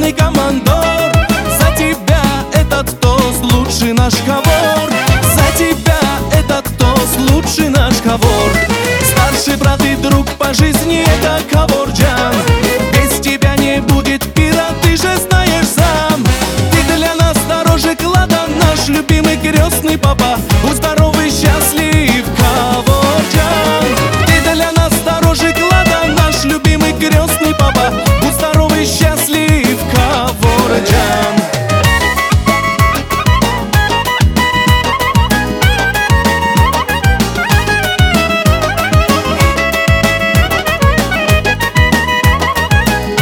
мой командор. За тебя этот тост, лучший наш ковор. За тебя этот тост, лучший наш ковор. Старший брат и друг по жизни — это Каворджан. Без тебя не будет пира, ты же знаешь сам. Ты для нас дороже клада, наш любимый крестный папа. Будь здоров и счастлив, Каворджан. Ты для нас дороже клада, наш любимый крестный папа. Будь здоров и счастлив, Каворджан.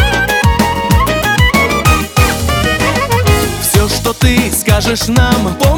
Все, что ты скажешь нам, помни.